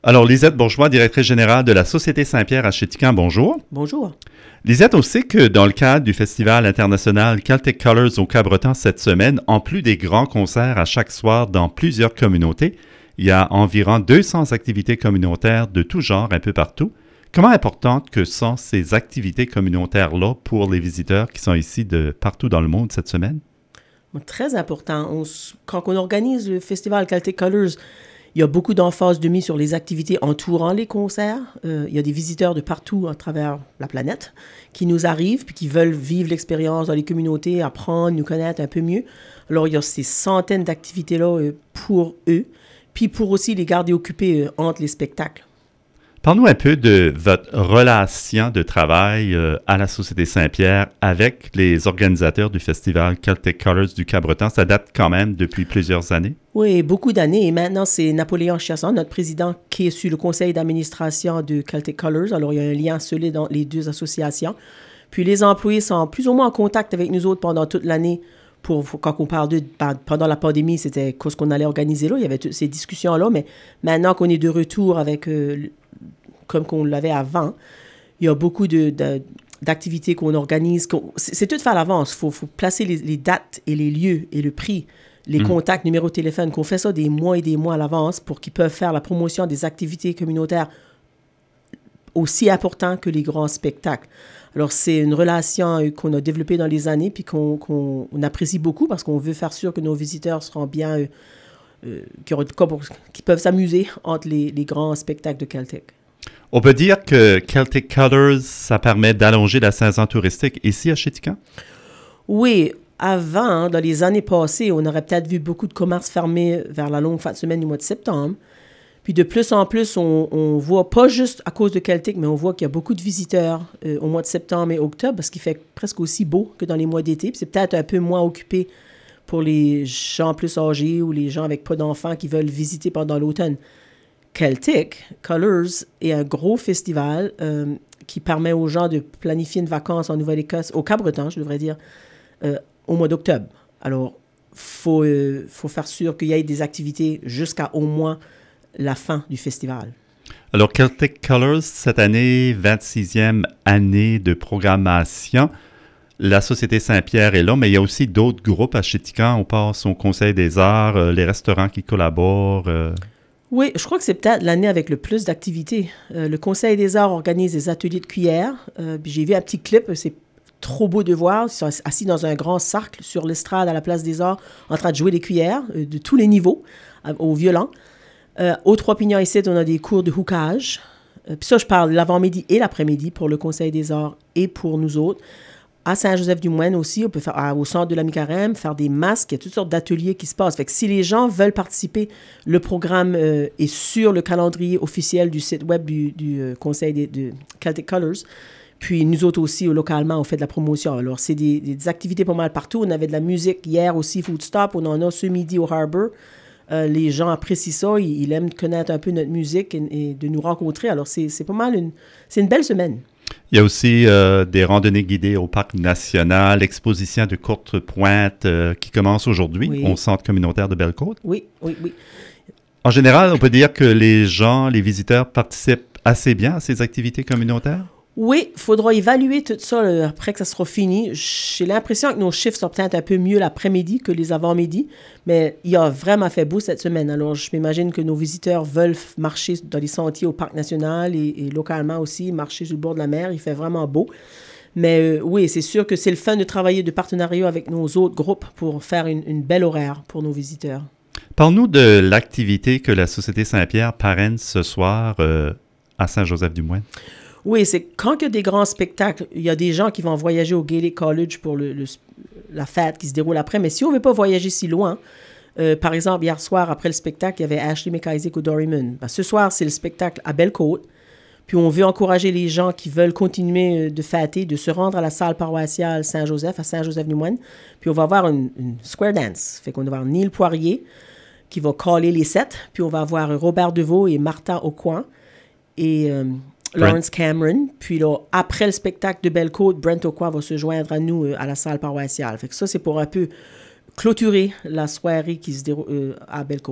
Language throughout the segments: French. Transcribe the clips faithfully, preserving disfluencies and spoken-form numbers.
Alors, Lisette Bourgeois, directrice générale de la Société Saint-Pierre à Chéticamp, bonjour. Bonjour. Lisette, on sait que dans le cadre du Festival international Celtic Colors au Cabreton cette semaine, en plus des grands concerts à chaque soir dans plusieurs communautés, il y a environ deux cents activités communautaires de tout genre un peu partout. Comment importantes que sont ces activités communautaires-là pour les visiteurs qui sont ici de partout dans le monde cette semaine? Très important. On, quand on organise le Festival Celtic Colors, il y a beaucoup d'emphase de mise sur les activités entourant les concerts. Euh, il y a des visiteurs de partout à travers la planète qui nous arrivent puis qui veulent vivre l'expérience dans les communautés, apprendre, nous connaître un peu mieux. Alors, il y a ces centaines d'activités-là euh, pour eux, puis pour aussi les garder occupés euh, entre les spectacles. Parle-nous un peu de votre relation de travail euh, à la Société Saint-Pierre avec les organisateurs du Festival Celtic Colors du Cabreton. Ça date quand même depuis plusieurs années. Oui, beaucoup d'années. Et maintenant, c'est Napoléon Chiasson, notre président, qui est sur le conseil d'administration de Celtic Colors. Alors, il y a un lien solide entre les deux associations. Puis, les employés sont plus ou moins en contact avec nous autres pendant toute l'année. Pour, quand on parle de, pendant la pandémie, c'était ce qu'on allait organiser là. Il y avait toutes ces discussions-là. Mais maintenant qu'on est de retour avec... Euh, comme qu'on l'avait avant, il y a beaucoup de, de, d'activités qu'on organise. Qu'on, c'est, c'est tout fait à l'avance. Il faut, faut placer les, les dates et les lieux et le prix, les mmh. contacts, numéros de téléphone, qu'on fait ça des mois et des mois à l'avance pour qu'ils peuvent faire la promotion des activités communautaires aussi importantes que les grands spectacles. Alors, c'est une relation qu'on a développée dans les années puis qu'on, qu'on on apprécie beaucoup parce qu'on veut faire sûr que nos visiteurs seront bien... Euh, euh, qu'ils, qu'ils peuvent s'amuser entre les, les grands spectacles de Celtic. On peut dire que Celtic Colors, ça permet d'allonger la saison touristique ici à Chéticamp? Oui. Avant, dans les années passées, on aurait peut-être vu beaucoup de commerces fermés vers la longue fin de semaine du mois de septembre. Puis de plus en plus, on, on voit, pas juste à cause de Celtic, mais on voit qu'il y a beaucoup de visiteurs euh, au mois de septembre et octobre parce qu'il fait presque aussi beau que dans les mois d'été. Puis c'est peut-être un peu moins occupé pour les gens plus âgés ou les gens avec pas d'enfants qui veulent visiter pendant l'automne. Celtic Colors est un gros festival euh, qui permet aux gens de planifier une vacance en Nouvelle-Écosse, au Cabreton, je devrais dire, euh, au mois d'octobre. Alors, il faut, euh, faut faire sûr qu'il y ait des activités jusqu'à au moins la fin du festival. Alors, Celtic Colors, cette année, vingt-sixième année de programmation. La Société Saint-Pierre est là, mais il y a aussi d'autres groupes à Chéticamp. On passe au Conseil des arts, euh, les restaurants qui collaborent... Euh... Oui, je crois que c'est peut-être l'année avec le plus d'activités. Euh, le Conseil des arts organise des ateliers de cuillère. Euh, puis j'ai vu un petit clip, c'est trop beau de voir. Ils sont assis dans un grand cercle sur l'estrade à la Place des Arts en train de jouer des cuillères euh, de tous les niveaux, euh, au violon. Euh, aux Trois-Pignons ici, on a des cours de hookage. Euh, puis ça, je parle l'avant-midi et l'après-midi pour le Conseil des arts et pour nous autres. À Saint-Joseph-du-Moine aussi, on peut faire à, au centre de la Mi-Carême, faire des masques. Il y a toutes sortes d'ateliers qui se passent. Fait que si les gens veulent participer, le programme euh, est sur le calendrier officiel du site web du, du euh, Conseil de, de Celtic Colors. Puis nous autres aussi, localement, on fait de la promotion. Alors, c'est des, des activités pas mal partout. On avait de la musique hier aussi, Food Stop. On en a ce midi au Harbour. Euh, les gens apprécient ça. Ils, ils aiment connaître un peu notre musique et, et de nous rencontrer. Alors, c'est, c'est pas mal une... C'est une belle semaine. Il y a aussi euh, des randonnées guidées au Parc national, l'exposition de courte pointe euh, qui commence aujourd'hui oui. au Centre communautaire de Belle-Côte. Oui, oui, oui. En général, on peut dire que les gens, les visiteurs participent assez bien à ces activités communautaires? Oui, il faudra évaluer tout ça là, après que ça sera fini. J'ai l'impression que nos chiffres sont peut-être un peu mieux l'après-midi que les avant-midi, mais il a vraiment fait beau cette semaine. Alors, je m'imagine que nos visiteurs veulent marcher dans les sentiers au Parc national et, et localement aussi, marcher sur le bord de la mer. Il fait vraiment beau. Mais euh, oui, c'est sûr que c'est le fun de travailler de partenariat avec nos autres groupes pour faire une, une belle horaire pour nos visiteurs. Parle-nous de l'activité que la Société Saint-Pierre parraine ce soir euh, à Saint-Joseph-du-Moine. Oui, c'est quand il y a des grands spectacles, il y a des gens qui vont voyager au Gaelic College pour le, le, la fête qui se déroule après. Mais si on ne veut pas voyager si loin, euh, par exemple, hier soir, après le spectacle, il y avait Ashley McIsaac au Dorymun. Ben, ce soir, c'est le spectacle à Belle-Côte. Puis on veut encourager les gens qui veulent continuer de fêter, de se rendre à la salle paroissiale Saint-Joseph, à Saint-Joseph-du-Moine. Puis on va avoir une, une square dance. Fait qu'on va avoir Neil Poirier qui va caller les sept. Puis on va avoir Robert Deveau et Martin Aucoin. Et... Euh, Lawrence Cameron. Puis là, après le spectacle de Belle-Côte, Brent Aucoin va se joindre à nous euh, à la salle paroissiale. Fait que ça, c'est pour un peu clôturer la soirée qui se déroule euh, à Belle-Côte.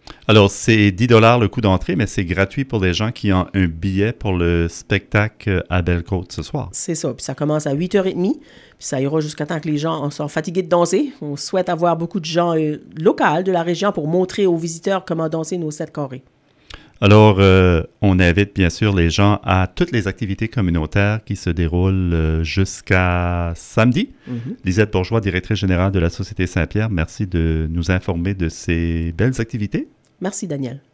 Alors, c'est dix dollars le coût d'entrée, mais c'est gratuit pour les gens qui ont un billet pour le spectacle à Belle-Côte ce soir. C'est ça. Puis ça commence à huit heures trente, puis ça ira jusqu'à temps que les gens sont fatigués de danser. On souhaite avoir beaucoup de gens euh, locaux de la région pour montrer aux visiteurs comment danser nos sept carrés. Alors, euh, on invite bien sûr les gens à toutes les activités communautaires qui se déroulent euh, jusqu'à samedi. Mm-hmm. Lisette Bourgeois, directrice générale de la Société Saint-Pierre, merci de nous informer de ces belles activités. Merci, Daniel.